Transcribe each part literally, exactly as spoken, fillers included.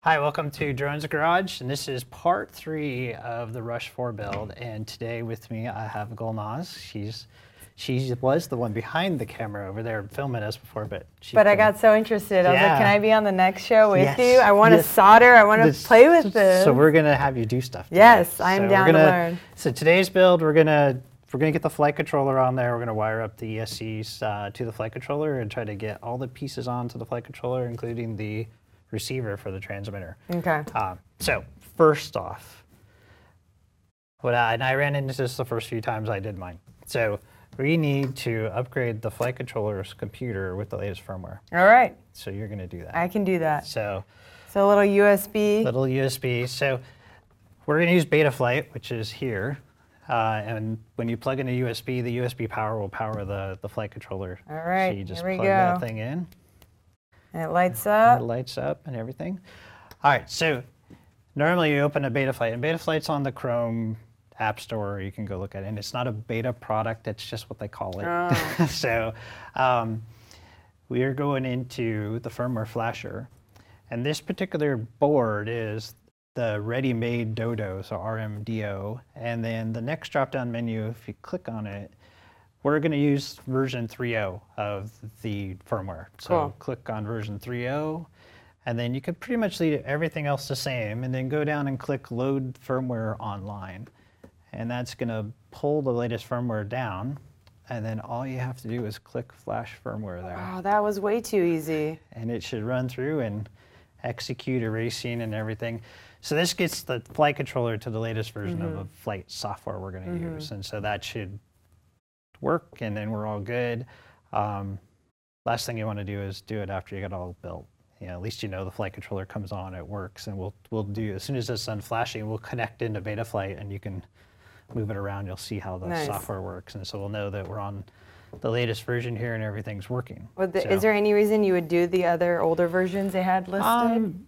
Hi, welcome to Drones Garage, and this is part three of the Rush four build. And today with me, I have Gulnaz. She's she was the one behind the camera over there filming us before, but she. But I got so interested. I was Yeah. like, "Can I be on the next show with Yes. you? I want to Yes. solder. I want to This- play with this." So we're gonna have you do stuff today. Yes, I'm So we're down to gonna- learn. So today's build, we're gonna we're gonna get the flight controller on there. We're gonna wire up the E S Cs uh, to the flight controller and try to get all the pieces onto the flight controller, including the receiver for the transmitter. Okay. Um, so first off, what I, and I ran into this the first few times I did mine. So we need to upgrade the flight controller's computer with the latest firmware. All right. So you're going to do that. I can do that. So So a little U S B. little U S B. So we're going to use Betaflight, which is here. Uh, and when you plug in a U S B, the U S B power will power the, the flight controller. All right, So you just here we plug go. that thing in. And it lights It up. lights up and everything. All right, so normally you open a Betaflight, and Betaflight's on the Chrome App Store. You can go look at it, and it's not a beta product. It's just what they call it. Oh. So um, we are going into the firmware flasher, and this particular board is the ready-made Dodo, so R M D O, and then the next drop-down menu, if you click on it, we're going to use version three point oh of the firmware. So Cool. click on version three point oh, and then you could pretty much leave everything else the same, and then go down and click Load Firmware Online. And that's going to pull the latest firmware down, and then all you have to do is click Flash Firmware there. Oh, that was way too easy. And it should run through and execute erasing and everything. So this gets the flight controller to the latest version Mm-hmm. of the flight software we're going to use, and so that should work, and then we're all good. Um, last thing you want to do is do it after you get all built. You know, at least you know the flight controller comes on, it works, and we'll we'll do as soon as it's done flashing, we'll connect into Betaflight, and you can move it around. You'll see how the Nice. software works, and so we'll know that we're on the latest version here and everything's working. Would the, So- Is there any reason you would do the other older versions they had listed? Um,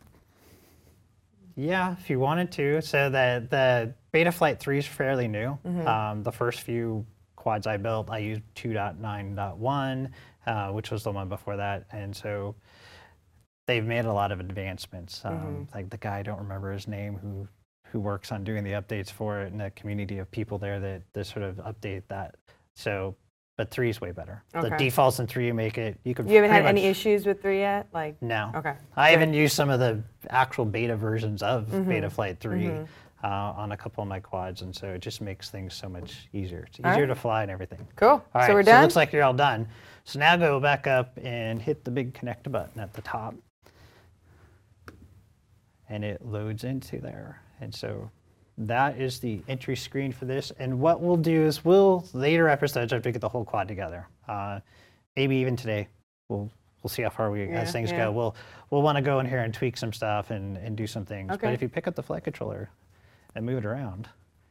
yeah, if you wanted to. So the the Betaflight three is fairly new. Mm-hmm. Um, the first few quads I built, I used two point nine point one, uh, which was the one before that, and so they've made a lot of advancements. Um, Mm-hmm. Like the guy, I don't remember his name, who who works on doing the updates for it, and a community of people there that, that sort of update that. So, but three is way better. The Okay. defaults in three make it. You could. You haven't had pretty any much- issues with three yet? Like, No. okay. I good. even used some of the actual beta versions of Mm-hmm. Betaflight three uh, on a couple of my quads, and so it just makes things so much easier. It's All easier right. to fly and everything. Cool. All right, so we're it done? looks like you're all done. So now go back up and hit the big connect button at the top, and it loads into there. And so that is the entry screen for this. And what we'll do is we'll later episodes after we get the whole quad together. Uh, maybe even today, we'll we'll see how far we Yeah, as things yeah. go. We'll we'll want to go in here and tweak some stuff and, and do some things. But Okay. if you pick up the flight controller and move it around,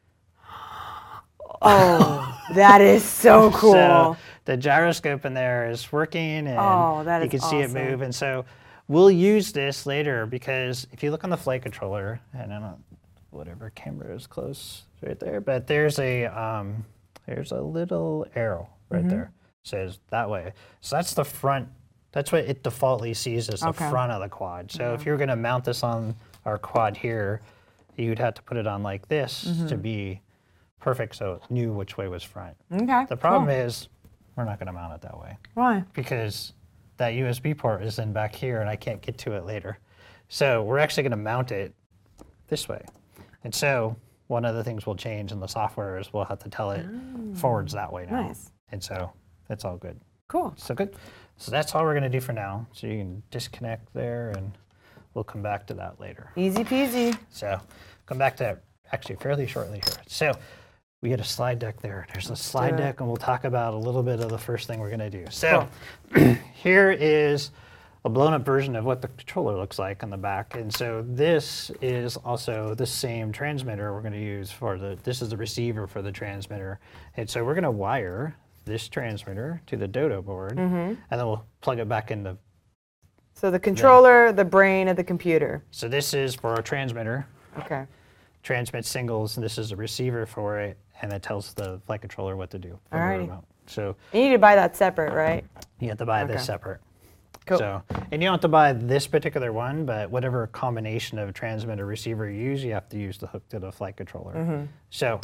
Oh, that is so cool. so the gyroscope in there is working, and Oh, that you is can see it awesome. move. And so we'll use this later, because if you look on the flight controller, and I don't, whatever camera is close right there, but there's a um, there's a little arrow right Mm-hmm. there. Says that way. So that's the front. That's what it defaultly sees as the Okay. front of the quad. So if you're going to mount this on our quad here, you'd have to put it on like this Mm-hmm. to be perfect, so it knew which way was front. Okay. The problem cool. is we're not going to mount it that way, Why? because that U S B port is in back here and I can't get to it later. So we're actually going to mount it this way. And so one of the things we'll change in the software is we'll have to tell it forwards that way now. Nice. And so that's all good. Cool. So good. So that's all we're going to do for now. So you can disconnect there, and we'll come back to that later. Easy peasy. So come back to that actually fairly shortly here. So we had a slide deck there. There's a slide do it. deck, and we'll talk about a little bit of the first thing we're going to do. So here is a blown up version of what the controller looks like on the back. And so this is also the same transmitter we're going to use for the, this is the receiver for the transmitter. And so we're going to wire this transmitter to the Dodo board, Mm-hmm. and then we'll plug it back into. So the controller, the brain of the computer. So this is for our transmitter. Okay. Transmits singles, and this is a receiver for it, and it tells the flight controller what to do from the Alrighty. remote. So You need to buy that separate, right? you have to buy this Okay. separate. Cool. So, and you don't have to buy this particular one, but whatever combination of transmitter receiver you use, you have to use the hook to the flight controller. Mm-hmm. So,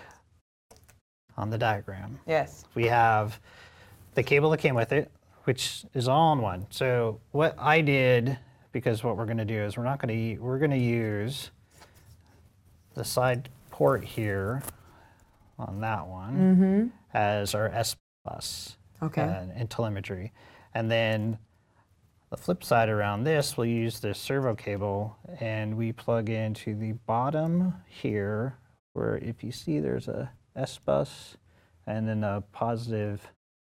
on the diagram, Yes. we have the cable that came with it, which is all in one. So what I did, because what we're going to do is we're not going to we're going to use the side port here on that one Mm-hmm. as our S bus Okay. uh, and telemetry, and then the flip side around this, we'll use the servo cable, and we plug into the bottom here, where if you see there's a S bus and then a positive,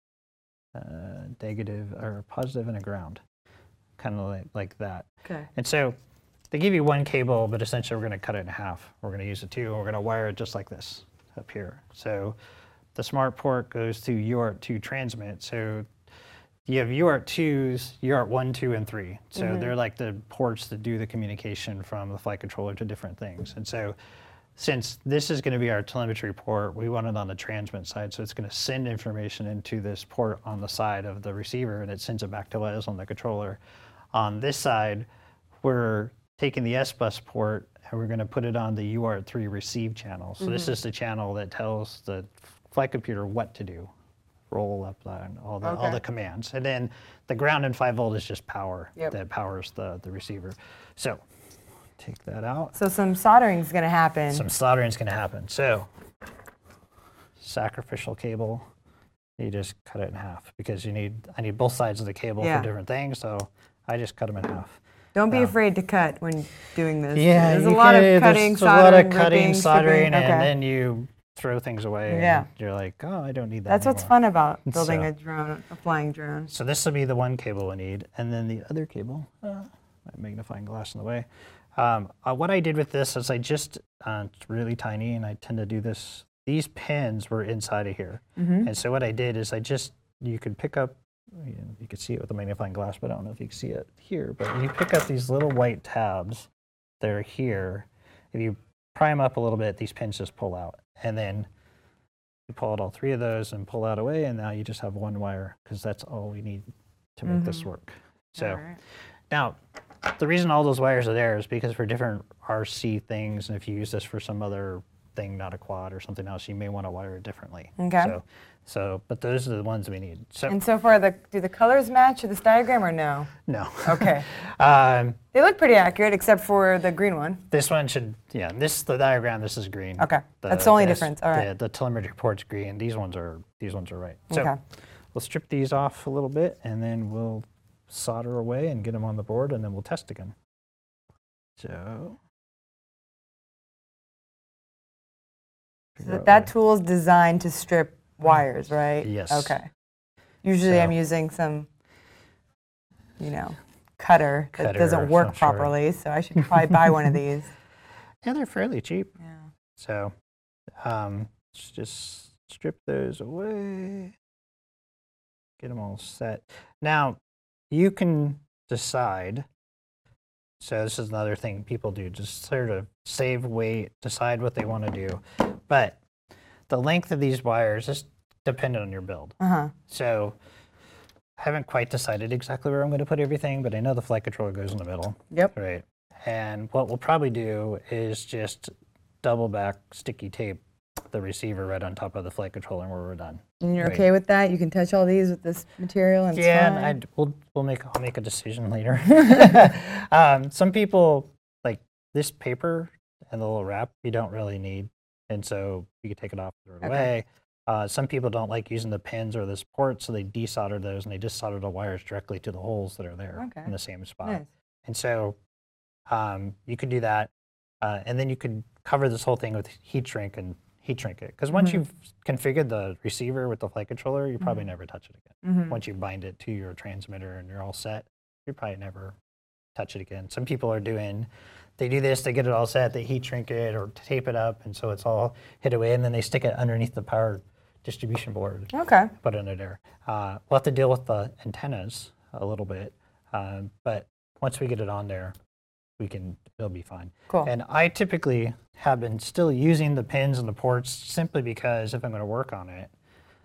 uh, negative, or positive and a ground, kind of like, like that. Okay. And so they give you one cable, but essentially we're going to cut it in half. We're going to use it two, and we're going to wire it just like this up here. So the smart port goes to U A R T two transmit. So you have U A R T twos, U A R T one, two, and three. So Mhm. they're like the ports that do the communication from the flight controller to different things. And so since this is going to be our telemetry port, we want it on the transmit side. So it's going to send information into this port on the side of the receiver, and it sends it back to us on the controller. On this side, we're taking the S bus port and we're going to put it on the U A R T three receive channel. So this is the channel that tells the flight computer what to do. Roll up line, all the all Okay. the commands. And then the ground and five volt is just power Yep. that powers the, the receiver. So take that out. So some soldering is going to happen. Some soldering is going to happen. So sacrificial cable, you just cut it in half because you need I need both sides of the cable Yeah. for different things. So I just cut them in half. Don't be um, afraid to cut when doing this. Yeah, There's a you lot could- of cutting, there's soldering, a lot of cutting, ripping, soldering, stripping. and Okay. then you throw things away. Yeah. And you're like, oh, I don't need that. That's what's anymore. fun about building So- a drone, a flying drone. So this will be the one cable we need, and then the other cable. Uh, my magnifying glass in the way. Um, uh, what I did with this is I just uh, it's really tiny, and I tend to do this. These pins were inside of here, Mm-hmm. and so what I did is I just you could pick up. You, know, you could see it with the magnifying glass, but I don't know if you can see it here. But you pick up these little white tabs that are here. If you pry them up a little bit, these pins just pull out, and then you pull out all three of those and pull that away, and now you just have one wire because that's all we need to make this Mhm. work. So Alright. now, the reason all those wires are there is because for different R C things, and if you use this for some other thing, not a quad or something else, you may want to wire it differently. Okay. So, so, but those are the ones we need. So, And so far, the do the colors match to this diagram or no? no. Okay. um, They look pretty accurate, except for the green one. this one should, yeah, this the diagram, this is green. Okay. That's the only S- difference. All right. The, the telemetry port's green. These ones are, these ones are right. So Okay. we'll strip these off a little bit, and then we'll solder away and get them on the board, and then we'll test again. So. So figure out that what- tool is designed to strip wires, right? Yes. Okay. Usually, I'm So- using some, you know, cutter that Cutter doesn't of work some sort. properly. So I should probably buy one of these. Yeah, they're fairly cheap. Yeah. So um, let's just strip those away. Get them all set. Now, you can decide. So this is another thing people do, just sort of save weight, decide what they want to do. But the length of these wires is dependent on your build. Uh huh. So I haven't quite decided exactly where I'm going to put everything, but I know the flight controller goes in the middle. Yep. Right. And what we'll probably do is just double back sticky tape the receiver right on top of the flight controller where we're done. And you're Right. okay with that? You can touch all these with this material and it's Yeah, fine? and I'd, we'll we'll make I'll make a decision later. um, some people like this paper and the little wrap you don't really need, and so you could take it off, throw it Okay. away. Uh, some people don't like using the pins or this port, so they desolder those and they just solder the wires directly to the holes that are there Okay. in the same spot. Nice. And so um, you could do that, uh, and then you could cover this whole thing with heat shrink and heat shrink it. Because once Mhm. you've configured the receiver with the flight controller, you probably Mhm. never touch it again. Mhm. Once you bind it to your transmitter and you're all set, you probably never touch it again. Some people are doing, they do this, they get it all set, they heat shrink it or tape it up, and so it's all hid away, and then they stick it underneath the power distribution board, Okay. put it under there. Uh, we'll have to deal with the antennas a little bit, um, but once we get it on there, we can, it'll be fine. Cool. And I typically have been still using the pins and the ports simply because if I'm going to work on it,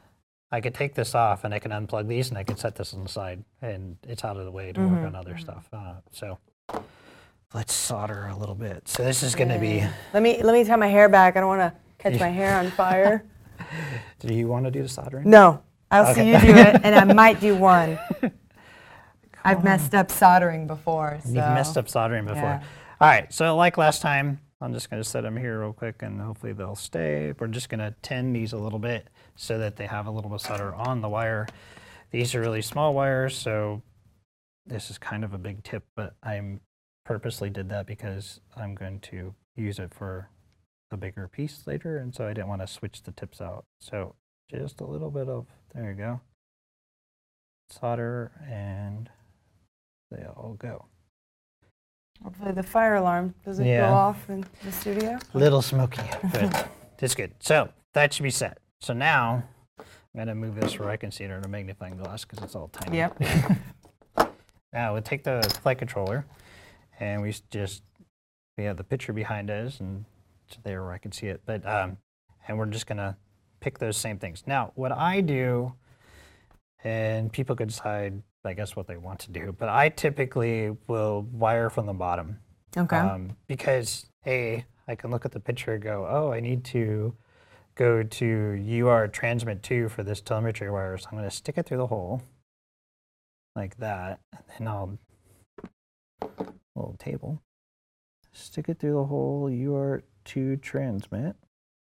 I could take this off and I can unplug these and I can set this on the side and it's out of the way to work on other stuff. Uh, so let's solder a little bit. So this is going to be. Let me let me tie my hair back. I don't want to catch my hair on fire. Do you want to do the soldering? No, I'll Okay. see you do it, and I might do one. I've messed up soldering before. So. You've messed up soldering before. Yeah. All right, so like last time, I'm just going to set them here real quick and hopefully they'll stay. We're just going to tin these a little bit so that they have a little bit of solder on the wire. These are really small wires, so this is kind of a big tip, but I purposely did that because I'm going to use it for a bigger piece later, and so I didn't want to switch the tips out. So just a little bit of, there you go, solder, and they all go. Hopefully the fire alarm doesn't Yeah. go off in the studio. Little smoky, but it's good. So that should be set. So now I'm gonna move this where I can see it in a magnifying glass because it's all tiny. Yep. Now we'll take the flight controller and we s- just, we have the picture behind us and it's there where I can see it. But, um, and we're just gonna pick those same things. Now, what I do, and people could decide, I guess, what they want to do, but I typically will wire from the bottom. Okay. Um, because A, I can look at the picture and go, oh, I need to go to U A R T transmit two for this telemetry wire. So I'm going to stick it through the hole like that. And then I'll, little table, stick it through the hole, U A R T two transmit.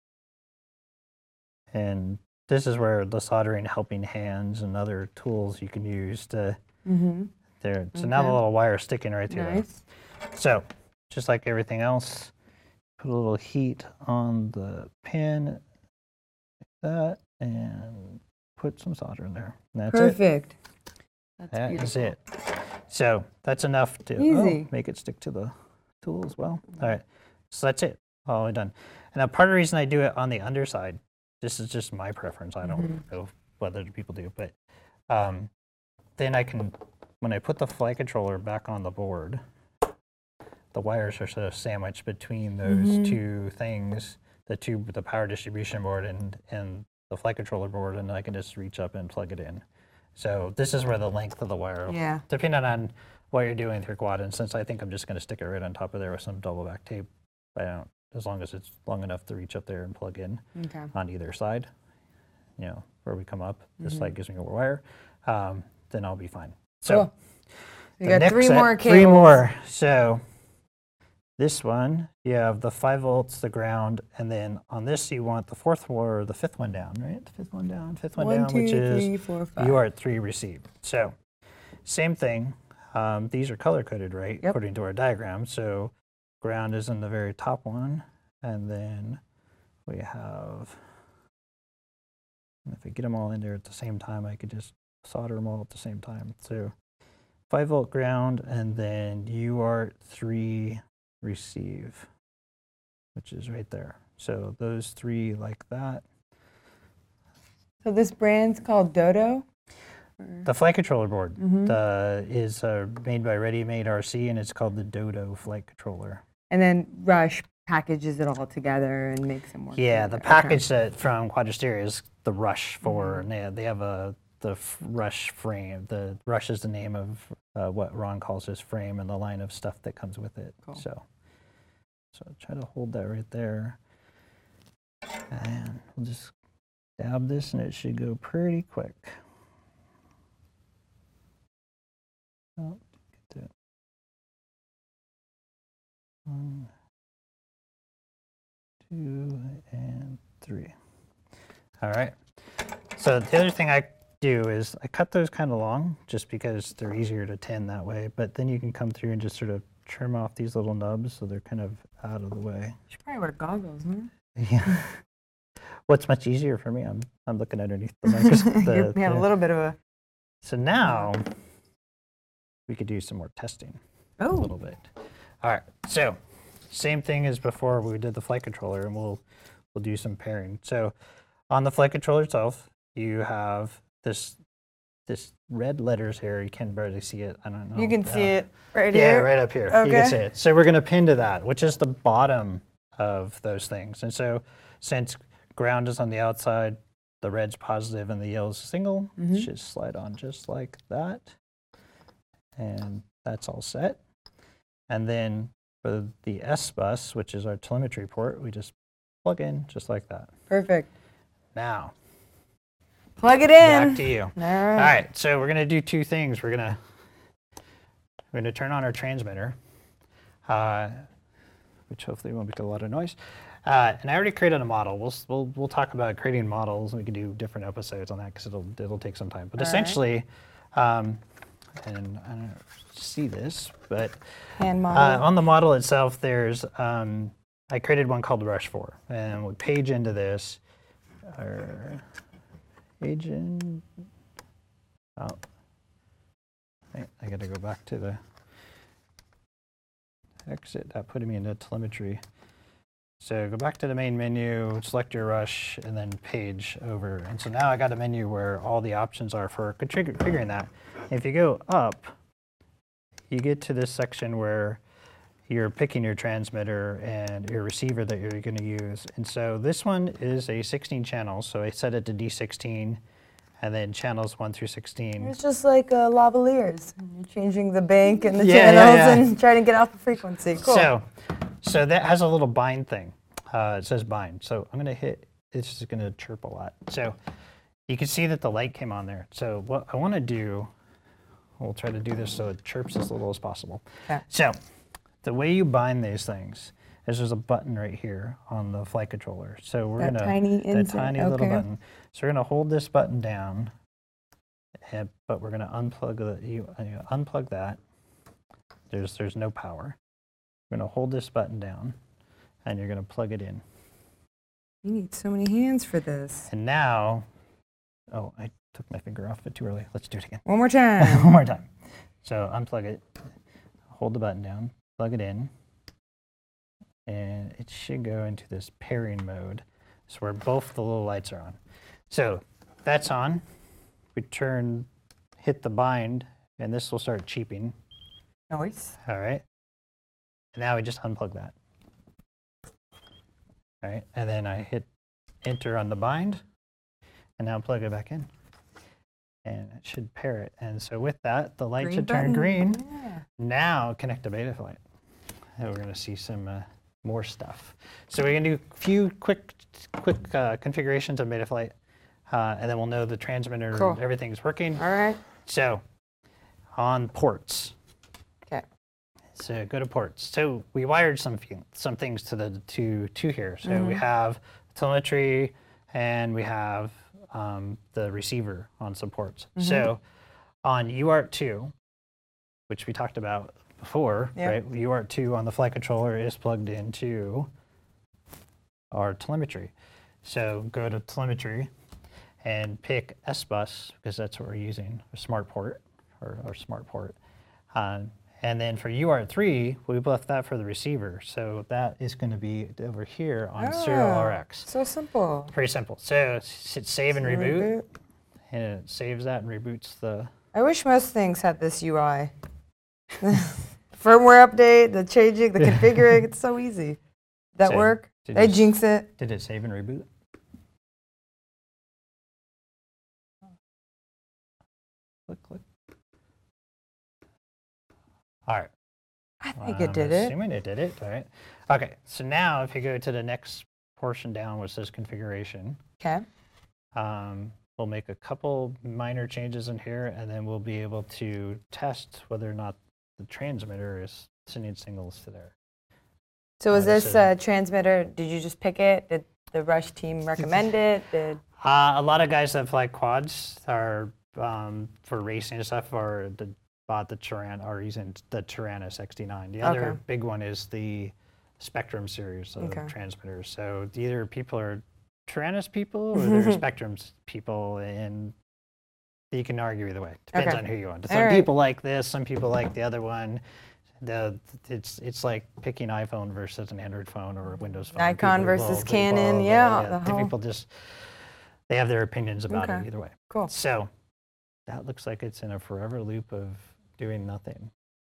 And this is where the soldering helping hands and other tools you can use to, mm-hmm. there. So now the Okay. little wire is sticking right through there. Nice. So, just like everything else, put a little heat on the pin, like that, and put some solder in there. And that's Perfect. it. That's That is beautiful. it. So, that's enough to Easy. oh, make it stick to the tool as well. All right, so that's it. All done. And now part of the reason I do it on the underside, this is just my preference. I don't Mhm. know what other people do, but um, then I can, when I put the flight controller back on the board, the wires are sort of sandwiched between those Mhm. two things, the two, the power distribution board and, and the flight controller board, and I can just reach up and plug it in. So this is where the length of the wire, Yeah. depending on what you're doing with your quad, and since I think I'm just going to stick it right on top of there with some double back tape, I don't, as long as it's long enough to reach up there and plug in Okay. on either side, you know, where we come up, this Mhm. light gives me more wire, um, then I'll be fine. So Cool. You the got next three set- more cables. Three more. So this one, you have the five volts, the ground, and then on this you want the fourth one or the fifth one down, right? The fifth one down, fifth one, One, down, two, which is three, four, five. U A R T three receive. So same thing. Um, these are color coded, right? Yep. According to our diagram. So ground is in the very top one, and then we have. If I get them all in there at the same time, I could just solder them all at the same time. So five volt ground, and then U A R T three receive, which is right there. So those three like that. So this brand's called Dodo? Or- The flight controller board Mhm. uh, is uh, made by Ready Made R C, and it's called the Dodo flight controller. And then Rush packages it all together and makes them work. Yeah, the together. Okay. package that from Quadristeria is the Rush for, and they, they have a the f- Rush frame. The Rush is the name of uh, what Ron calls his frame and the line of stuff that comes with it. Cool. So, so try to hold that right there, and we'll just dab this, and it should go pretty quick. Oh, get that. One, two, and three. All right. So the other thing I do is I cut those kind of long just because they're easier to tin that way, but then you can come through and just sort of trim off these little nubs so they're kind of out of the way. You should probably wear goggles, huh? Yeah. What's much easier for me, I'm I'm looking underneath the microscope. the- You're- you have the- a little bit of a. So now we could do some more testing a Oh. little bit. All right. So same thing as before we did the flight controller, and we'll we'll do some pairing. So on the flight controller itself, you have this this red letters here. You can barely see it. I don't know. You can Uh, see it right Yeah, here. right up here. You Okay. can see it. So we're going to pin to that, which is the bottom of those things. And so since ground is on the outside, the the red's positive and the yellow's single. Mm-hmm. It should slide on just like that. And that's all set. And then for the S bus, which is our telemetry port, we just plug in just like that. Perfect. Now, Plug it in. back to you. All right. All right, so we're gonna do two things. We're gonna we're gonna turn on our transmitter, uh, which hopefully won't make a lot of noise. Uh, and I already created a model. We'll we'll we'll talk about creating models. We can do different episodes on that because it'll it'll take some time. But All right. essentially, um, and I don't see this, but Hand uh, model. on the model itself, there's um, I created one called Rush four, and we page into this. Our agent. Oh, I, I got to go back to the exit. That put me into telemetry. So go back to the main menu, select your rush, and then page over. And so now I got a menu where all the options are for config- configuring that. If you go up, you get to this section where you're picking your transmitter and your receiver that you're going to use. And so this one is a sixteen channel, so I set it to D sixteen, and then channels one through sixteen. It's just like uh, lavaliers. You're changing the bank and the Yeah, yeah, channels yeah. and trying to get off the frequency. Cool. So, so that has a little bind thing. Uh, it says bind. So I'm going to hit, it's just going to chirp a lot. So you can see that the light came on there. So what I want to do, we'll try to do this so it chirps as little as possible. Okay. So the way you bind these things is there's a button right here on the flight controller. So we're That going to, tiny that insert, tiny little okay. button. So we're going to hold this button down, and, but we're going to unplug the, you, uh, you unplug that. There's, there's no power. We're going to hold this button down, and you're going to plug it in. You need so many hands for this. And now, oh, I took my finger off it too early. Let's do it again. One more time. One more time. So unplug it, hold the button down, plug it in, and it should go into this pairing mode, so where both the little lights are on. So that's on. We turn, hit the bind, and this will start cheeping. Nice. All right. And now we just unplug that. All right. And then I hit enter on the bind, and now plug it back in. And it should pair it. And so with that, the light Green should button. turn green. Yeah. Now connect to Betaflight. And we're going to see some uh, more stuff. So we're going to do a few quick quick uh, configurations of Betaflight, uh, and then we'll know the transmitter, Cool. everything's working. All right. So on ports. Okay. So go to ports. So we wired some few, some things to the to to here. So we Mhm. have telemetry, and we have um, the receiver on some ports. Mhm. So on U A R T two, which we talked about before, Yep. right? U A R T two on the flight controller is plugged into our telemetry. So go to telemetry and pick S bus, because that's what we're using, a smart port or, or smart port. Um, and then for U A R T three, we've left that for the receiver. So that is going to be over here on serial Ah, R X. So simple. Pretty simple. So s- hit save and So reboot, and it saves that and reboots the. I wish most things had this U I. Firmware update, the changing, the configuring, it's so easy. Did that So, work? Did, Did I you s- jinx it? did it save and reboot? Click, click. All right. I think I'm it did it. Assuming it did it. All right. Okay. So now, if you go to the next portion down, which says configuration, Okay. um, we'll make a couple minor changes in here, and then we'll be able to test whether or not the transmitter is sending signals to there. So is Uh, this this is- uh, transmitter, did you just pick it? Did the Rush team recommend it? Did Uh, a lot of guys that fly quads are um, for racing and stuff are the, bought the Tyran are using the Tyrannus X D nine. The other Okay. big one is the Spectrum series of Okay. transmitters. So either people are Tyrannus people or they're Spectrums people, and you can argue either way. Depends Okay. on who you want. All Some right. people like this, some people like the other one. The it's it's like picking iPhone versus an Android phone or a Windows phone. Nikon People versus will- they Canon, will, uh, yeah, the the whole- people just they have their opinions about Okay. it either way. Cool. So that looks like it's in a forever loop of doing nothing.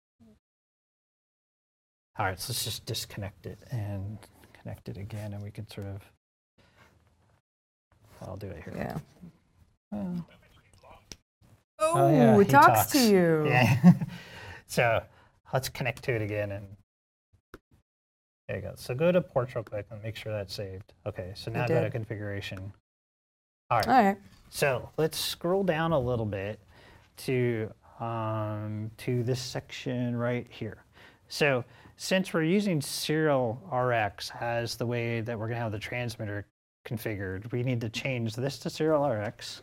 All right, so let's just disconnect it and connect it again, and we can sort of I'll do it here. Yeah. Oh, Oh, yeah, it he talks, to you. Yeah. So let's connect to it again, and there you go. So go to ports real quick and make sure that's saved. Okay, so now go to did. configuration. All right. All right. So let's scroll down a little bit to um, to this section right here. So since we're using Serial R X as the way that we're going to have the transmitter configured, we need to change this to Serial R X.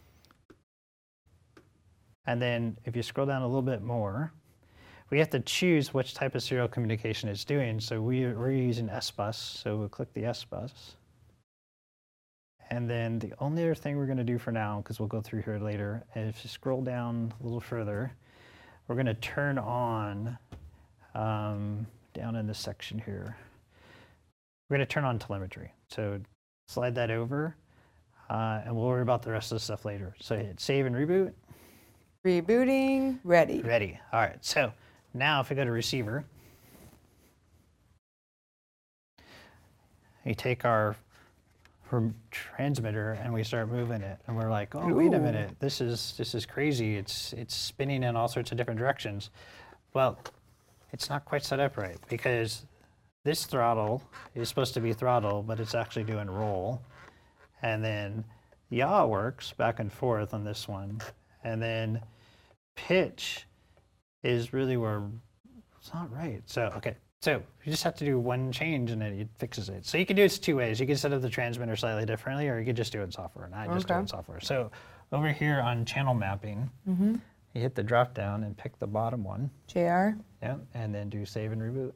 And then if you scroll down a little bit more, we have to choose which type of serial communication it's doing. So we, we're using S bus, so we'll click the S bus. And then the only other thing we're going to do for now, because we'll go through here later, is if you scroll down a little further, we're going to turn on, um, down in this section here, we're going to turn on telemetry. So slide that over, uh, and we'll worry about the rest of the stuff later. So hit save and reboot. Rebooting, ready. Ready. All right. So now if we go to receiver, we take our rem- transmitter and we start moving it, and we're like, oh, wait a Ooh. minute, this is this is crazy. It's it's spinning in all sorts of different directions. Well, it's not quite set up right, because this throttle is supposed to be throttle, but it's actually doing roll, and then yaw works back and forth on this one, and then pitch is really where it's not right. So, okay. So you just have to do one change and then it fixes it. So you can do it two ways. You can set up the transmitter slightly differently, or you could just do it in software. And I just do it Okay. in software. So over here on channel mapping, Mm-hmm. you hit the drop down and pick the bottom one. J R. Yeah, and then do save and reboot.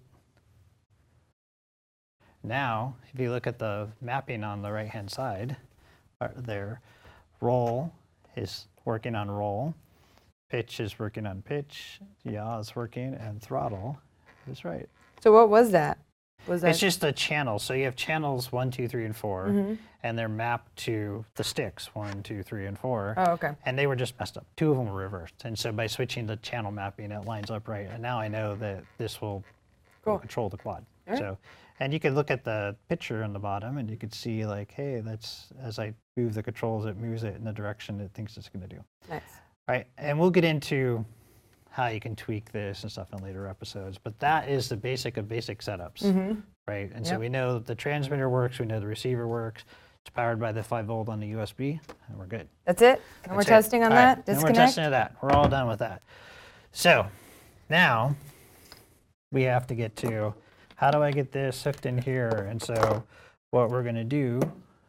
Now, if you look at the mapping on the right-hand side, uh, there, roll is working on roll, pitch is working on pitch, yaw is working, and throttle is right. So what was that? Was that It's just a channel. So you have channels one, two, three, and four, Mm-hmm. and they're mapped to the sticks, one, two, three, and four. Oh, okay. And they were just messed up. Two of them were reversed. And so by switching the channel mapping, it lines up right. And now I know that this will, will Cool. control the quad. All right. So, and you could look at the picture on the bottom, and you could see like, hey, that's as I move the controls, it moves it in the direction it thinks it's going to do. Nice. Right, and we'll get into how you can tweak this and stuff in later episodes, but that is the basic of basic setups, Mm-hmm. right? And so Yep. we know the transmitter works, we know the receiver works, it's powered by the five volt on the U S B, and we're good. That's it? And we're That's it. testing on All right, that? and we're Disconnect? testing of that. We're all done with that. So now we have to get to, how do I get this hooked in here? And so what we're going to do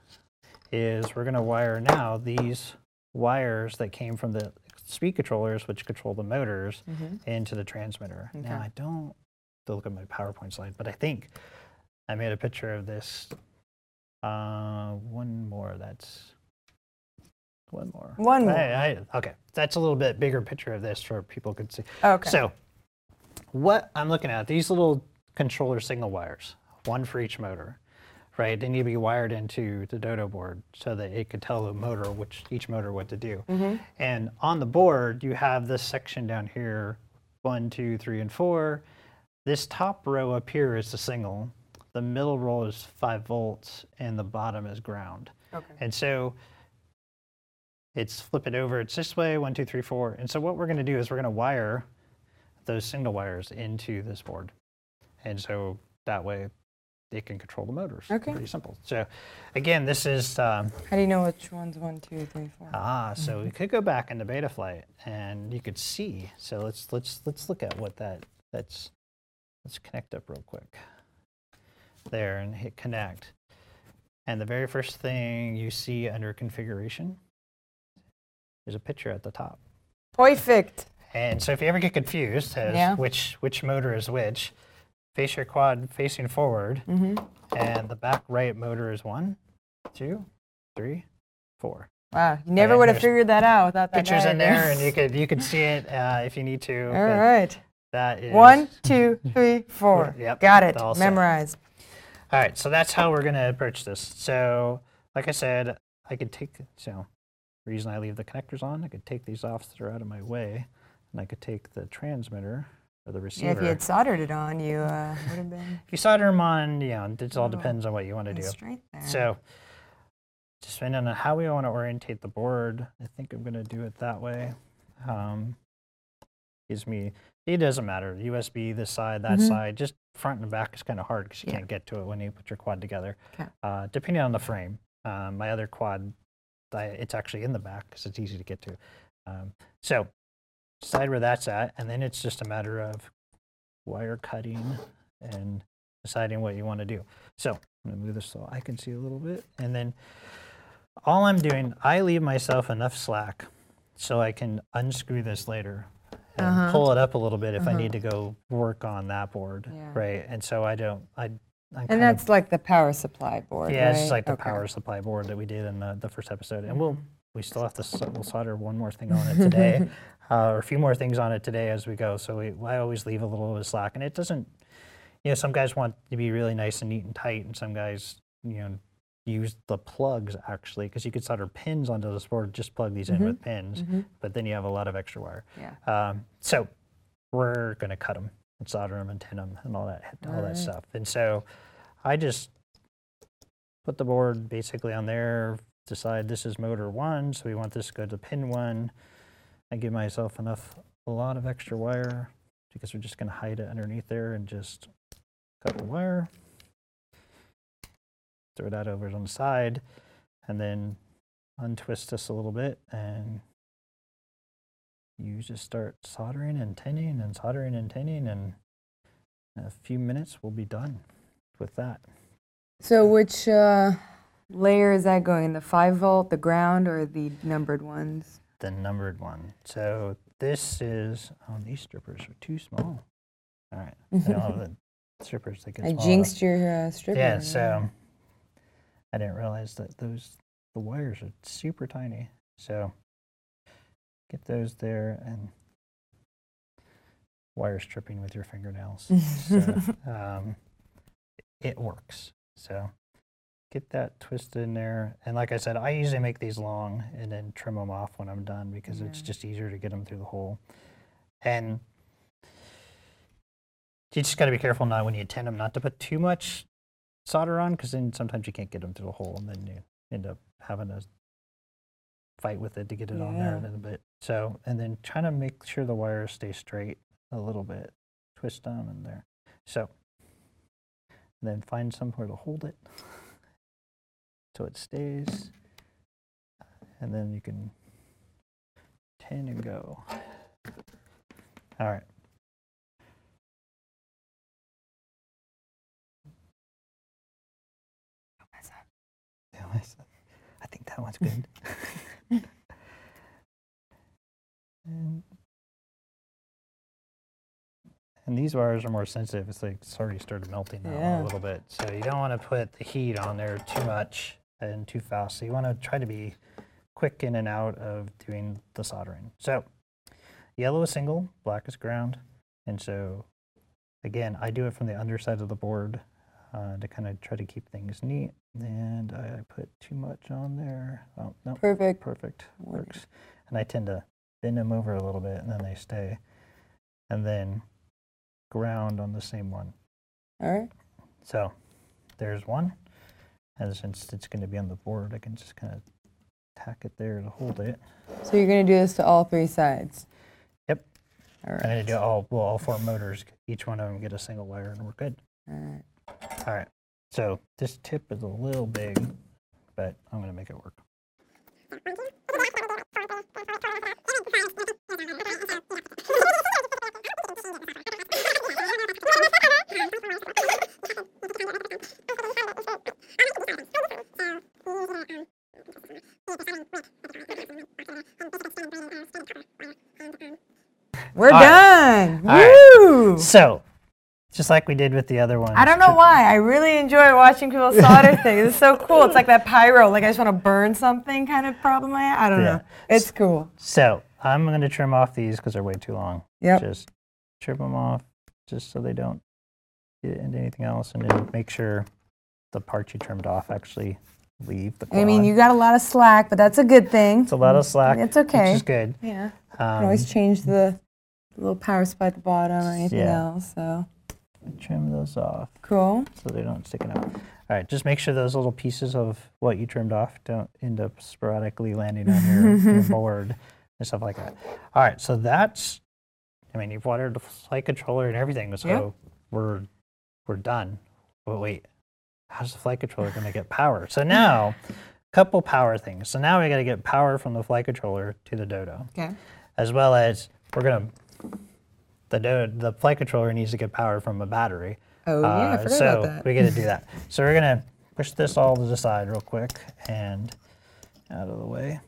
is we're going to wire now these wires that came from the speed controllers, which control the motors, Mm-hmm. into the transmitter. Now, Okay. I don't have to look at my PowerPoint slide, but I think I made a picture of this. Uh, one more, that's one more. One more. I, I, okay, that's a little bit bigger picture of this for people could see. Okay. So what I'm looking at, these little controller signal wires, one for each motor, right? They need to be wired into the Dodo board so that it could tell the motor, which each motor what to do. Mm-hmm. And on the board, you have this section down here, one, two, three, and four. This top row up here is the signal. The middle row is five volts, and the bottom is ground. Okay. And so it's flip it over, it's this way, one, two, three, four. And so what we're gonna do is we're gonna wire those signal wires into this board. And so that way it can control the motors. Okay. Pretty simple. So again, this is, um, How do you know which one's one, two, three, four? ah, so we could go back into Betaflight and you could see. So let's, let's, let's look at what that, that's, let's connect up real quick. There, and hit connect. And the very first thing you see under configuration is a picture at the top. Perfect. And so if you ever get confused as Yeah. which which motor is which, face your quad facing forward, Mm-hmm. and the back right motor is one, two, three, four. Wow, you never Okay, would have there's figured that out without that Pictures in diagram. there, and you could you could see it uh, if you need to. All but right. That is One, two, three, four. Yep, Got it. all set. Memorized. All right, so that's how we're going to approach this. So, like I said, I could take, so the reason I leave the connectors on, I could take these off so they're out of my way, and I could take the transmitter or the receiver. Yeah, if you had soldered it on, you uh, would have been If you solder them on, you know, it all Oh, depends on what you want to do. straight there. So, just depending on how we want to orientate the board, I think I'm going to do it that way. Um, gives me, it doesn't matter, U S B, this side, that Mhm. side, just front and back is kind of hard because you Yeah. can't get to it when you put your quad together. Okay. Uh, depending on the frame. Um, my other quad, I, it's actually in the back because it's easy to get to. Um, so decide where that's at, and then it's just a matter of wire cutting and deciding what you want to do. So I'm going to move this so I can see a little bit. And then all I'm doing, I leave myself enough slack so I can unscrew this later and Uh-huh. pull it up a little bit if I Uh-huh. need to go work on that board, Yeah. right? And so I don't, I, I'm And kind that's of, like the power supply board, yeah, right? it's just like the Okay. power supply board that we did in the, the first episode. And we'll, we still have to sol- we'll solder one more thing on it today, uh, or a few more things on it today as we go. So we, I always leave a little bit of slack, and it doesn't, you know, some guys want to be really nice and neat and tight, and some guys, you know, use the plugs actually, because you could solder pins onto this board, just plug these in with pins, Mhm. but then you have a lot of extra wire. Yeah. Um, so we're going to cut them and solder them and tin them and all that, all Alright. that stuff. And so I just put the board basically on there, decide this is motor one, so we want this to go to pin one. I give myself enough, a lot of extra wire because we're just going to hide it underneath there and just cut the wire. Throw that over on the side and then untwist this a little bit, and you just start soldering and tinning and soldering and tinning, and in a few minutes we'll be done with that. So which uh, layer is that going? The five volt, the ground, or the numbered ones? The numbered one. So this is, oh, these strippers are too small. All right, I don't have the strippers that get I small jinxed your uh, stripper. enough. Yeah, so I didn't realize that those, the wires are super tiny. So get those there and wire stripping with your fingernails. So um, it works. So get that twisted in there. And like I said, I usually make these long and then trim them off when I'm done because it's Yeah. just easier to get them through the hole. And you just got to be careful not when you tin them not to put too much solder on, because then sometimes you can't get them through the hole and then you end up having to fight with it to get it on there a Yeah. little bit. So, and then trying to make sure the wires stay straight a little bit. Twist them in there. So, then find somewhere to hold it so it stays. And then you can tin and go. All right. I think that one's good. and, and these wires are more sensitive. It's like it's already started melting now Yeah. a little bit. So you don't want to put the heat on there too much and too fast. So you want to try to be quick in and out of doing the soldering. So yellow is single, black is ground. And so again, I do it from the underside of the board uh, to kind of try to keep things neat. And I put too much on there. Oh, no, Perfect. perfect, Wonderful. works. And I tend to bend them over a little bit and then they stay. And then ground on the same one. All right. So there's one. And since it's going to be on the board, I can just kind of tack it there to hold it. So you're going to do this to all three sides? Yep. All I'm going right. to do all, well, all four motors, each one of them get a single wire and we're good. All right. All right. So this tip is a little big, but I'm going to make it work. We're All right. done. All right. Woo! So, just like we did with the other one. I don't know why. I really enjoy watching people solder things. It's so cool. It's like that pyro, like I just want to burn something kind of problem I have. I don't Yeah. know. It's cool. So, I'm going to trim off these because they're way too long. Yep. Just trim them off just so they don't get into anything else, and then make sure the parts you trimmed off actually leave the quad. I mean, you got a lot of slack, but that's a good thing. It's a lot of slack. It's okay. Which is good. Yeah. You Um, can always change the little power supply at the bottom or anything Yeah. else. So trim those off Cool. so they don't stick out. All right, just make sure those little pieces of what you trimmed off don't end up sporadically landing on your, your board and stuff like that. All right, so that's, I mean, you've wired the flight controller and everything, so Yep. we're we're done. But wait, how's the flight controller going to get power? So now, a couple power things. So now we got to get power from the flight controller to the Dodo, Okay. as well as we're going to, the Dodo, the flight controller needs to get power from a battery. Oh, yeah, I Uh, forgot so about that. we got to do that. So we're going to push this all to the side real quick and out of the way,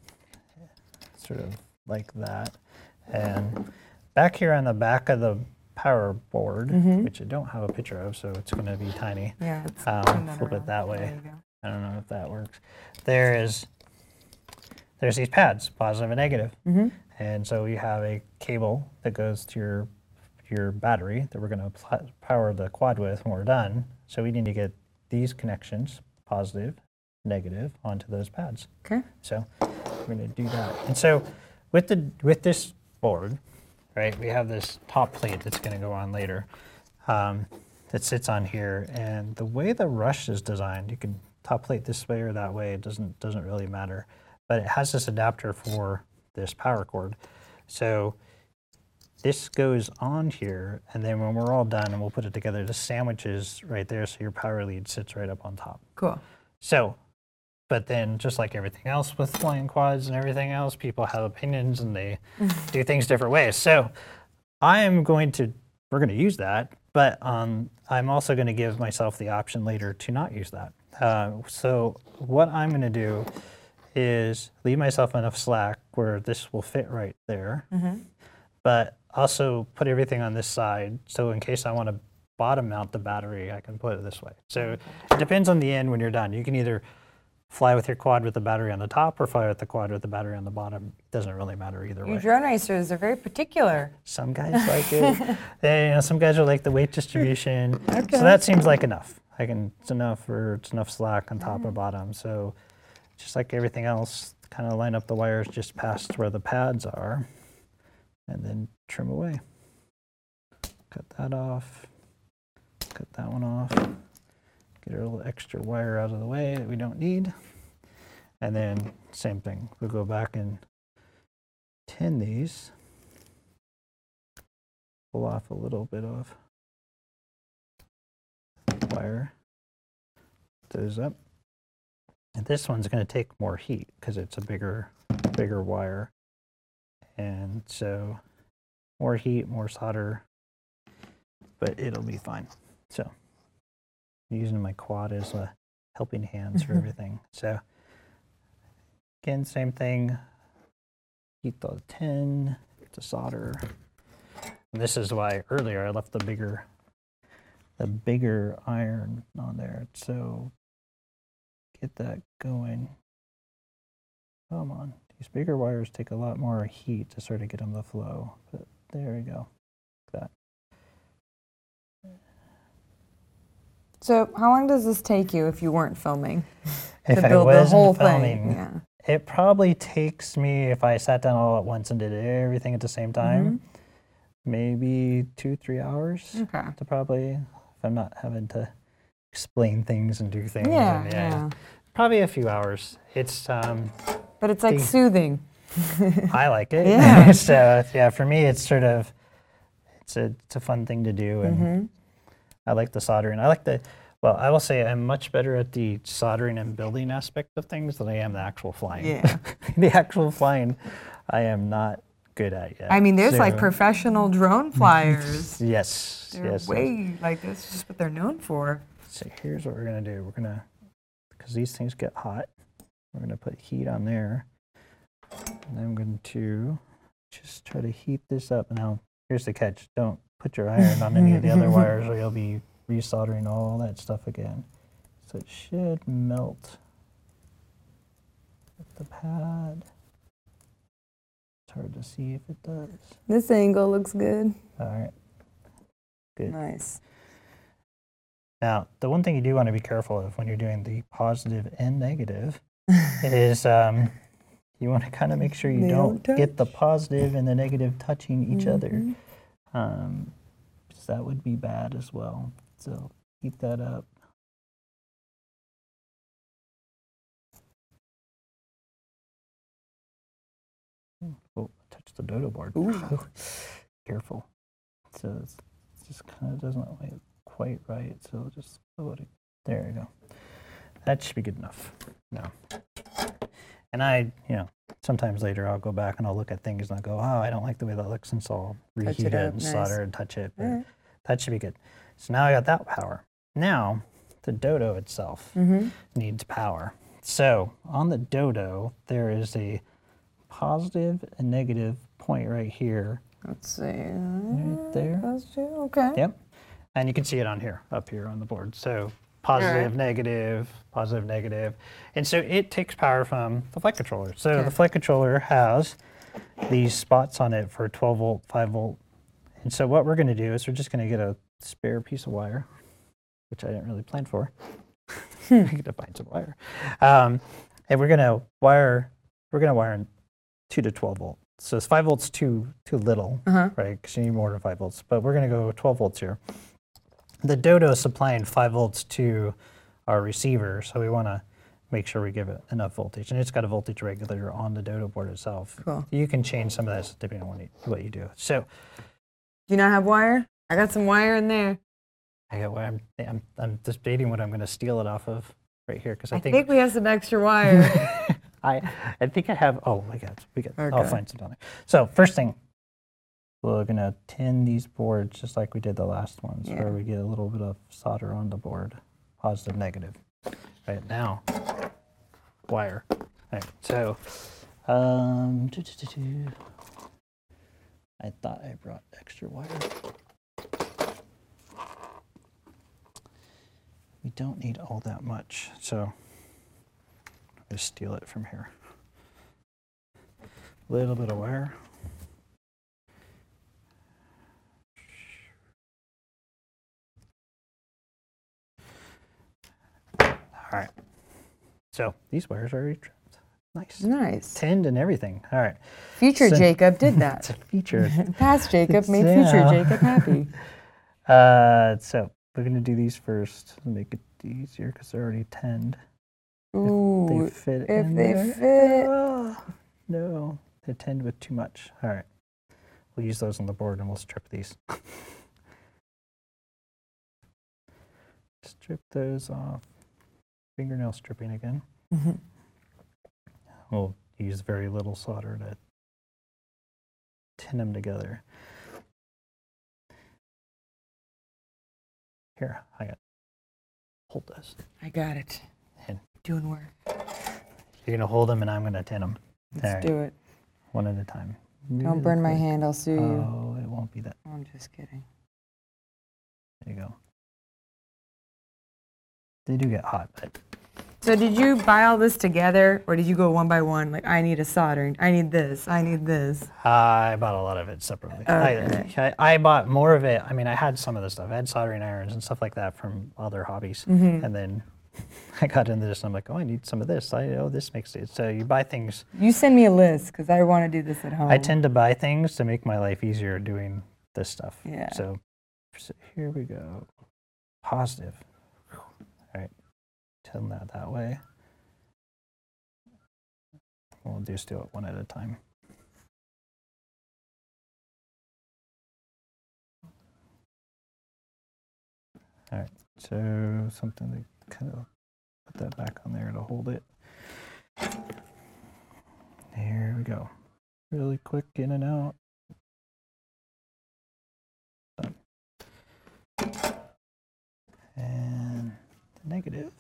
sort of like that. And back here on the back of the power board, which I don't have a picture of, so it's going to be tiny. Yeah, it's Um, turn that flip it around. that way. There you go. I don't know if that works. There is, there's these pads, positive and negative. And so you have a cable that goes to your your battery that we're going to pl- power the quad with when we're done. So we need to get these connections, positive, negative, onto those pads. Okay. So we're going to do that. And so with the with this board, right, we have this top plate that's going to go on later um, that sits on here. And the way the Rush is designed, you can top plate this way or that way. It doesn't doesn't really matter. But it has this adapter for this power cord. So this goes on here, and then when we're all done and we'll put it together, the sandwiches right there, so your power lead sits right up on top. Cool. So, but then just like everything else with flying quads and everything else, people have opinions and they do things different ways. So I am going to, we're going to use that, but um, I'm also going to give myself the option later to not use that. Uh, so what I'm going to do is leave myself enough slack where this will fit right there, but also put everything on this side. So in case I want to bottom mount the battery, I can put it this way. So it depends on the end when you're done. You can either fly with your quad with the battery on the top or fly with the quad with the battery on the bottom. It doesn't really matter either You way. drone racers are very particular. Some guys like it. They, you know, some guys will like the weight distribution. Okay. So that seems like enough. I can, it's enough for, it's enough slack on top or bottom. So just like everything else, kind of line up the wires just past where the pads are and then trim away. Cut that off, cut that one off, get a little extra wire out of the way that we don't need. And then same thing, we'll go back and tin these, pull off a little bit of wire, those up. And this one's going to take more heat because it's a bigger, bigger wire. And so more heat, more solder, but it'll be fine. So I'm using my quad as a helping hands for everything. So again, same thing, heat the tin to solder. And this is why earlier I left the bigger, the bigger iron on there. So get that going. Come on. These bigger wires take a lot more heat to sort of get them to flow. But there we go. Like that. So how long does this take you if you weren't filming? If to I build the wasn't whole filming, thing. Yeah. it probably takes me, if I sat down all at once and did everything at the same time, maybe two, three hours Okay. to probably, if I'm not having to explain things and do things. Yeah, and yeah. Probably a few hours. It's, um, But it's like The- soothing. I like it. Yeah. So yeah, for me, it's sort of, it's a, it's a fun thing to do, and Mm-hmm. I like the soldering. I like the, well, I will say I'm much better at the soldering and building aspect of things than I am the actual flying. Yeah. The actual flying, I am not good at yet. I mean, there's like So- professional drone flyers. Yes, They're yes. yes. way like that's just what they're known for. So here's what we're gonna do. We're gonna, because these things get hot, we're gonna put heat on there. And then I'm going to just try to heat this up. Now, here's the catch. Don't put your iron on any of the other wires or you'll be resoldering all that stuff again. So it should melt with the pad. It's hard to see if it does. This angle looks good. All right. Good. Nice. Now, the one thing you do want to be careful of when you're doing the positive and negative is um, you want to kind of make sure you They don't don't get the positive and the negative touching each other. Mhm. Um, So that would be bad as well. So keep that up. Oh, touch the dodo board. Ooh. Careful. So it's, it just kind of doesn't look quite right. So just oh, there you go. That should be good enough. No. And I, you know, sometimes later I'll go back and I'll look at things and I'll go, oh, I don't like the way that looks, and so I'll reheat it, it and up, nice. solder and touch it. But Alright. that should be good. So now I got that power. Now the dodo itself Mm-hmm. needs power. So on the dodo, there is a positive and negative point right here. Let's see. Right there. Those two, okay. Yep. And you can see it on here, up here on the board. So positive, Alright. negative, positive, negative. And so it takes power from the flight controller. So Okay. the flight controller has these spots on it for twelve volt, five volt. And so what we're going to do is we're just going to get a spare piece of wire, which I didn't really plan for. I get to find some wire. Um, and we're going to wire, we're going to wire in two to twelve volt. So it's five volts too too little, Uh-huh. right? Because you need more than five volts. But we're going to go twelve volts here. The dodo is supplying five volts to our receiver, so we want to make sure we give it enough voltage. And it's got a voltage regulator on the dodo board itself. Cool. You can change some of that depending on what you, what you do. So Do you not have wire? I got some wire in there. I got wire. I'm, I'm, I'm debating what I'm going to steal it off of right here because I, I think we have some extra wire. I I think I have. Oh my God, we got. I'll Okay. find some down there. So first thing, we're gonna tin these boards just like we did the last ones, Yeah. where we get a little bit of solder on the board, positive, negative. Right now, wire. All right. So, um, doo, doo, doo, doo. I thought I brought extra wire. We don't need all that much, so. Just steal it from here. A little bit of wire. All right. So these wires are already trimmed. Nice. Nice. Tinned and everything. All right. Future So- Jacob did It's that. a feature. Past Jacob made Yeah. future Jacob happy. uh, so we're going to do these first to make it easier because they're already tinned. Ooh, They fit if in they there. fit. Oh, no, they tinned with too much. All right. We'll use those on the board and we'll strip these. Strip those off. Fingernail stripping again. Mhm. We'll use very little solder to tin them together. Here, I got. Hold this. I got it. And Doing work. you're gonna hold them, and I'm gonna tin them. Let's do it. One at a time. Don't Really burn my quick. hand, I'll sue you. Oh, it won't be that. I'm just kidding. There you go. They do get hot, but So did you buy all this together, or did you go one by one? Like, I need a soldering, I need this, I need this. I bought a lot of it separately. Okay. I, I, I bought more of it. I mean, I had some of the stuff. I had soldering irons and stuff like that from other hobbies. Mm-hmm. And then I got into this and I'm like, oh, I need some of this. I oh, this makes it. So you buy things. You send me a list, because I want to do this at home. I tend to buy things to make my life easier doing this stuff. Yeah. So, so here we go. Positive. All right. Turn that that way. We'll just do it one at a time. All right, so something to kind of put that back on there to hold it. There we go. Really quick in and out. Done. And the negative.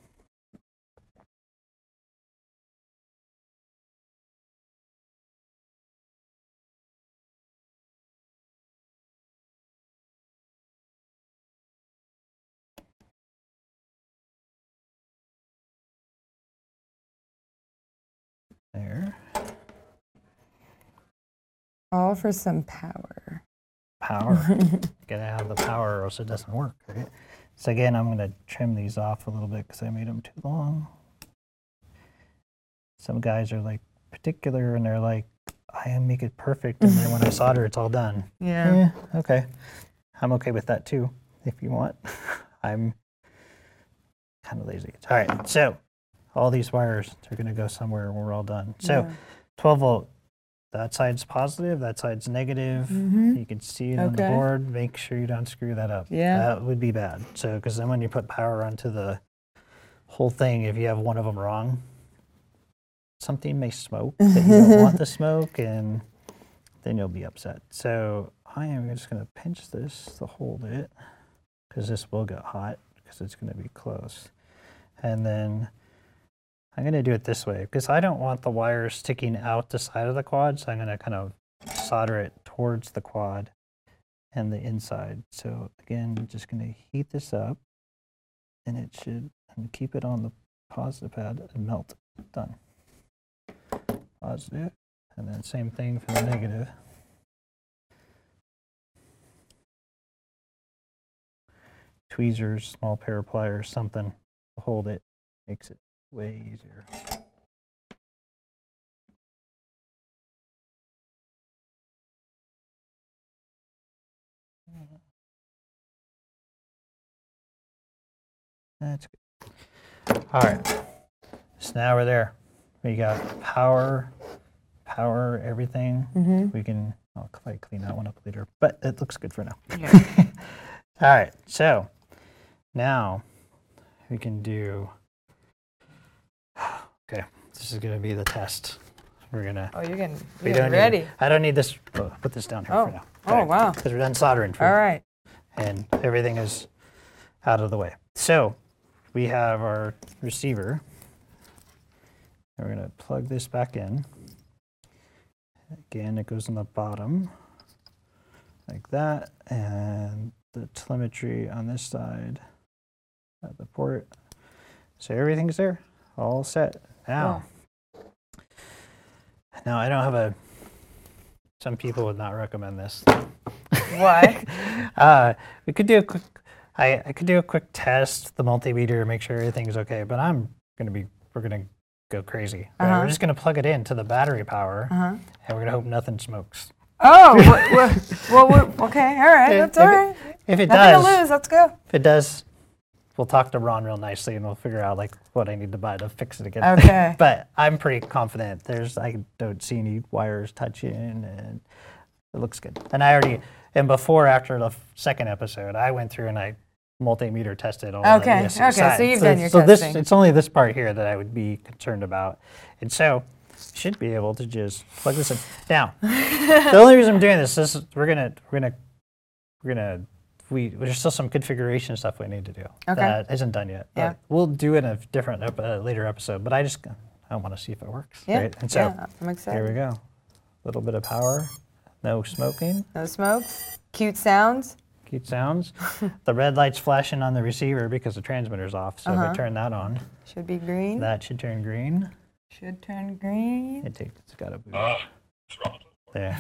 There. All for some power. Power. Gotta have the power or else it doesn't work, right? So again, I'm gonna trim these off a little bit because I made them too long. Some guys are like particular and they're like, I make it perfect, and then when I solder, it's all done. Yeah. Eh, okay. I'm okay with that too, if you want. I'm kind of lazy. All right, so all these wires are going to go somewhere when we're all done. So Yeah. twelve volt, that side's positive, that side's negative. Mhm. You can see it on the Okay. board. Make sure you don't screw that up. Yeah. That would be bad. So, because then when you put power onto the whole thing, if you have one of them wrong, something may smoke that you don't want to smoke, and then you'll be upset. So I am just going to pinch this to hold it, because this will get hot, because it's going to be close. And then I'm going to do it this way, because I don't want the wires sticking out the side of the quad, so I'm going to kind of solder it towards the quad and the inside. So again, I'm just going to heat this up, and it should, and keep it on the positive pad and melt. Done. Positive, and then same thing for the negative. Tweezers, small pair of pliers, something to hold it, makes it way easier. That's good. All right, so now we're there. We got power, power, everything. Mhm. We can, I'll probably clean that one up later, but it looks good for now. Yeah. All right, so now we can do, okay, this is gonna be the test. We're gonna, Oh, you're getting, we you're don't getting ready. need, I don't need this, oh, put this down here Oh. for now. Oh, wow. Because we're done soldering for All right. and everything is out of the way. So we have our receiver. And we're going to plug this back in. Again, it goes on the bottom like that, and the telemetry on this side at the port. So everything's there, all set. Now, now I don't have a, some people would not recommend this. Why? uh, we could do a quick, I, I could do a quick test, the multimeter, make sure everything's okay, but I'm going to be, we're going to go crazy. Right? Uh-huh. We're just going to plug it into the battery power, Uh-huh. and we're going to hope nothing smokes. Oh, well, well, well, okay, all right, that's all right. If it Nothing does, to lose, let's go. if it does, we'll talk to Ron real nicely, and we'll figure out like what I need to buy to fix it again. Okay. But I'm pretty confident. There's, I don't see any wires touching, and it looks good. And I already, and before, after the second episode, I went through and I multimeter tested all Okay, the E S C okay, sides. so you've done your so testing. this, it's only this part here that I would be concerned about. And so, should be able to just plug this in. Now, the only reason I'm doing this is we're gonna, we're gonna, we're gonna, we, there's still some configuration stuff we need to do Okay. that isn't done yet. But Yeah. we'll do it in a different, ep- uh, later episode, but I just, I want to see if it works. Yeah, Right? And so, yeah, I'm excited. here we go. A little bit of power, no smoking, No smokes, cute sounds. cute sounds. The red light's flashing on the receiver because the transmitter's off, so if Uh-huh. I turn that on, Should be green. that should turn green. Should turn green. It takes, it's got a boost. Uh, throttle. There.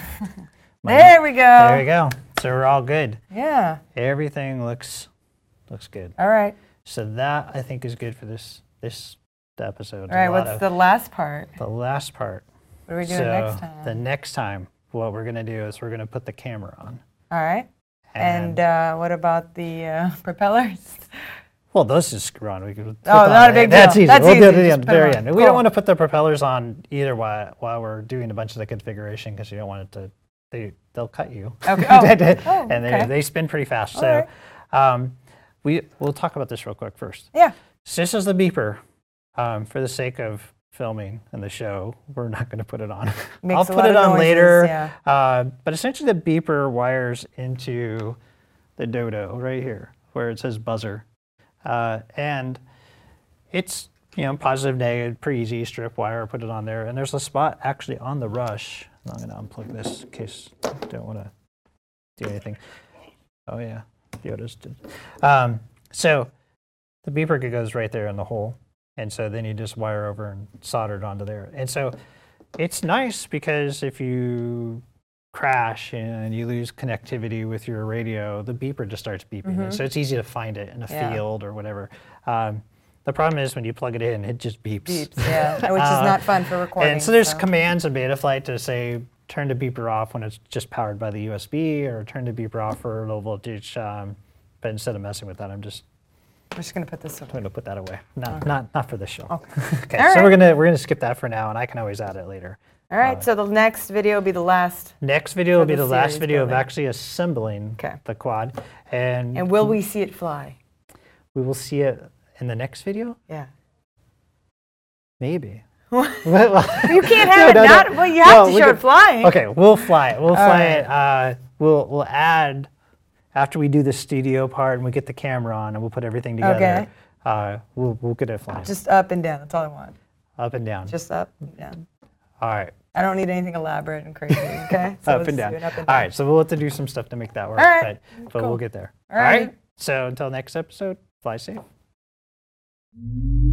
There we go. There we go. So we're all good. Yeah. Everything looks looks good. All right. So that I think is good for this this episode. All right. A lot What's of- the last part? the last part? What are we doing so next time? the next time, what we're gonna do is we're gonna put the camera on. All right. And uh, what about the uh, propellers? well, those just screw on. We could. put Oh, on- not a big That's deal. easy. That's we'll do it easy. at the Just end, put 'em very on. end. We don't Cool. want to put the propellers on either while while we're doing a bunch of the configuration because you don't want it to. They they'll cut you. Okay. Oh. Oh, and they okay. they spin pretty fast. All so, um, we we'll talk about this real quick first. Yeah. So this is the beeper. Um, for the sake of filming and the show, we're not going to put it on. Makes I'll a put lot it of on noises, later. yeah. Uh, but essentially, the beeper wires into the Dodo right here, where it says buzzer, uh, and it's you know positive, negative, pretty easy. Strip wire, put it on there, and there's a spot actually on the rush. I'm going to unplug this in case I don't want to do anything. Oh yeah, Yoda's did. Um, so the beeper goes right there in the hole, and so then you just wire over and solder it onto there. And so it's nice because if you crash and you lose connectivity with your radio, the beeper just starts beeping. And so it's easy to find it in a Yeah. field or whatever. Um, the problem is when you plug it in, it just beeps. Beeps, yeah, which is Uh, not fun for recording. And so there's so. commands in Betaflight to say turn the beeper off when it's just powered by the U S B, or turn the beeper off for low voltage. Um, but instead of messing with that, I'm just We're just gonna put this away. going to put that away. Not Okay. not not for this show. Okay. Okay, All so right. we're gonna we're gonna skip that for now, and I can always add it later. All right, Uh, so the next video will be the last. Next video will For be the the last series video of building. actually assembling Okay. the quad, and, And will we see it fly? we will see it in the next video. Yeah. Maybe. Well, Well, you can't no, have it no, no. not. Well, you have Well, to we show could- it flying. Okay, we'll fly it. We'll All fly right. it. Uh, we'll we'll add after we do the studio part and we get the camera on and we'll put everything together. Okay. Uh, we'll we'll get it flying Just up and down. That's all I want. up and down. Just up and down. All right, I don't need anything elaborate and crazy. Okay. So up we'll and just down. do it up and All down. right, so we'll have to do some stuff to make that work. All right, But, but cool. we'll get there. All right. So until next episode, fly safe.